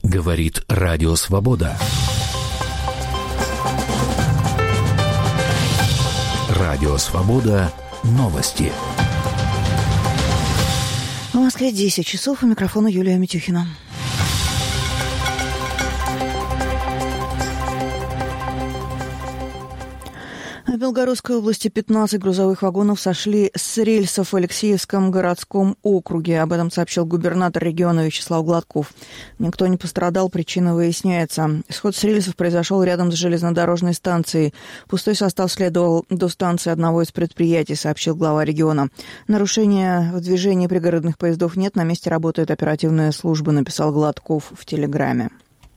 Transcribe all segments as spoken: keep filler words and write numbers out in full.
Говорит Радио Свобода. Радио Свобода. Новости. В Москве десять часов. У микрофона Юлия Митюхина. В Белгородской области пятнадцать грузовых вагонов сошли с рельсов в Алексеевском городском округе. Об этом сообщил губернатор региона Вячеслав Гладков. Никто не пострадал, причина выясняется. Сход с рельсов произошел рядом с железнодорожной станцией. Пустой состав следовал до станции одного из предприятий, сообщил глава региона. Нарушения в движении пригородных поездов нет, на месте работает оперативная служба, написал Гладков в Телеграме.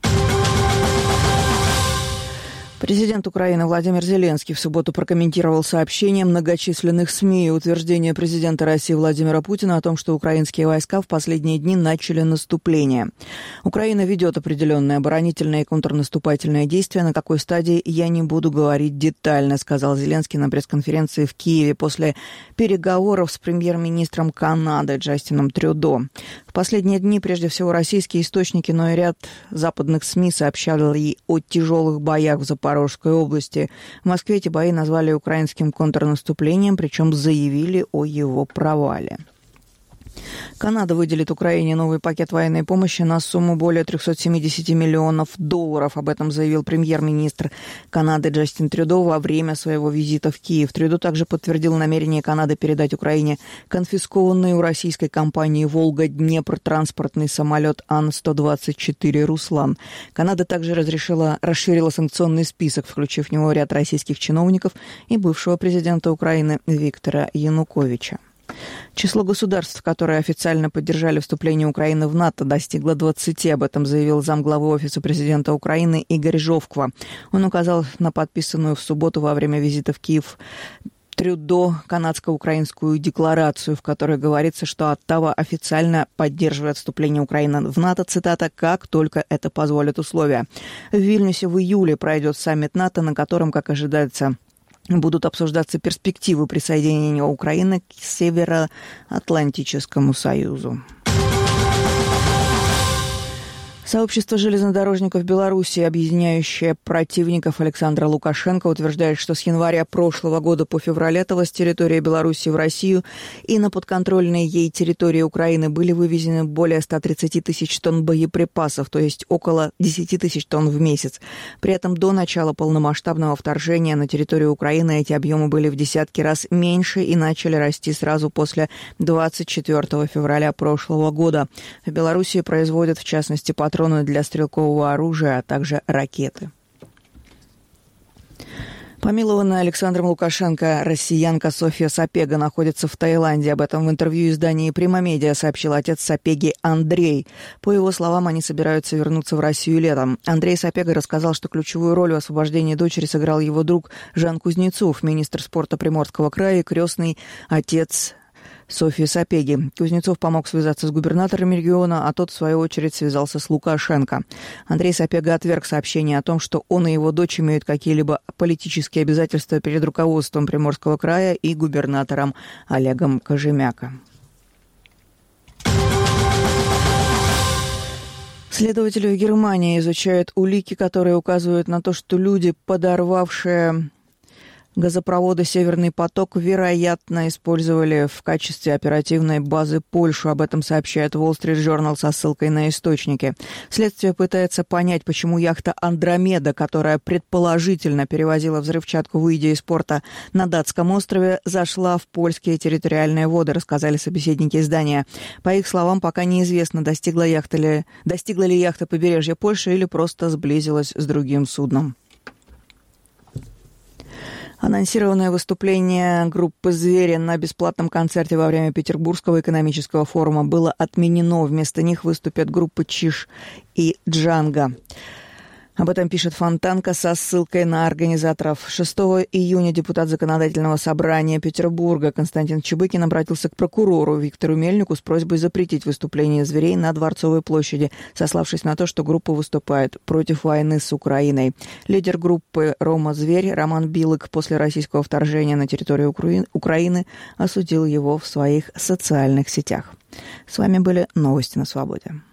Президент Украины Владимир Зеленский в субботу прокомментировал сообщение многочисленных СМИ и утверждение президента России Владимира Путина о том, что украинские войска в последние дни начали наступление. Украина ведет определенные оборонительные и контрнаступательные действия. На какой стадии я не буду говорить детально, сказал Зеленский на пресс-конференции в Киеве после переговоров с премьер-министром Канады Джастином Трюдо. В последние дни прежде всего российские источники, но и ряд западных СМИ сообщали о тяжелых боях в Запорожье. Запорожской области. В Москве эти бои назвали украинским контрнаступлением, причем заявили о его провале. Канада выделит Украине новый пакет военной помощи на сумму более триста семьдесят миллионов долларов. Об этом заявил премьер-министр Канады Джастин Трюдо во время своего визита в Киев. Трюдо также подтвердил намерение Канады передать Украине конфискованный у российской компании «Волга-Днепр» транспортный самолет Ан сто двадцать четыре «Руслан». Канада также разрешила, расширила санкционный список, включив в него ряд российских чиновников и бывшего президента Украины Виктора Януковича. Число государств, которые официально поддержали вступление Украины в НАТО, достигло двадцати. Об этом заявил замглавы Офиса президента Украины Игорь Жовква. Он указал на подписанную в субботу во время визита в Киев Трюдо канадско-украинскую декларацию, в которой говорится, что Оттава официально поддерживает вступление Украины в НАТО, цитата, «как только это позволят условия». В Вильнюсе в июле пройдет саммит НАТО, на котором, как ожидается, будут обсуждаться перспективы присоединения Украины к Североатлантическому союзу. Сообщество железнодорожников Беларуси, объединяющее противников Александра Лукашенко, утверждает, что с января прошлого года по февраль этого с территории Беларуси в Россию и на подконтрольной ей территории Украины были вывезены более ста тридцати тысяч тонн боеприпасов, то есть около десяти тысяч тонн в месяц. При этом до начала полномасштабного вторжения на территорию Украины эти объемы были в десятки раз меньше и начали расти сразу после двадцать четвёртого февраля прошлого года. В Беларуси производят, в частности, патроны для стрелкового оружия, а также ракеты. Помилованная Александром Лукашенко россиянка Софья Сапега находится в Таиланде. Об этом в интервью издании «Примамедиа» сообщил отец Сапеги Андрей. По его словам, они собираются вернуться в Россию летом. Андрей Сапега рассказал, что ключевую роль в освобождении дочери сыграл его друг Жан Кузнецов, министр спорта Приморского края и крестный отец Софьи Сапеги. Кузнецов помог связаться с губернатором региона, а тот, в свою очередь, связался с Лукашенко. Андрей Сапега отверг сообщение о том, что он и его дочь имеют какие-либо политические обязательства перед руководством Приморского края и губернатором Олегом Кожемяко. Следователи в Германии изучают улики, которые указывают на то, что люди, подорвавшие газопровода «Северный поток», вероятно, использовали в качестве оперативной базы Польшу. Об этом сообщает Wall Street Journal со ссылкой на источники. Следствие пытается понять, почему яхта «Андромеда», которая предположительно перевозила взрывчатку, выйдя из порта на датском острове, зашла в польские территориальные воды, рассказали собеседники издания. По их словам, пока неизвестно, достигла яхта ли, достигла ли яхта побережья Польши или просто сблизилась с другим судном. Анонсированное выступление группы «Звери» на бесплатном концерте во время Петербургского экономического форума было отменено. Вместо них выступят группы «Чиж» и «Джанго». Об этом пишет Фонтанка со ссылкой на организаторов. шестого июня депутат Законодательного собрания Петербурга Константин Чебыкин обратился к прокурору Виктору Мельнику с просьбой запретить выступление «Зверей» на Дворцовой площади, сославшись на то, что группа выступает против войны с Украиной. Лидер группы «Рома Зверь» Роман Билык после российского вторжения на территорию Украины осудил его в своих социальных сетях. С вами были новости на Свободе.